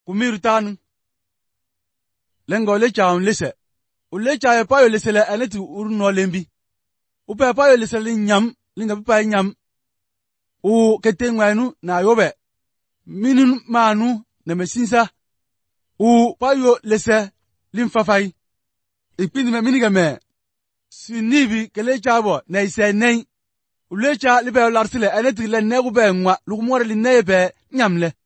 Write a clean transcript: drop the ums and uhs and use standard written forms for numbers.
kumiru tanu lengo lecha on lese ulecha e payo lesele aneti urno lembi upe payo lesele nyam linga pa nyam u ketengwanu na yobe minun manu na mesinsa u payo lese limfafai ipindi me miniga me sinibi kelecha bo na isenei ulecha libe larsile aneti le negu be nwa lugumore li nebe nyamle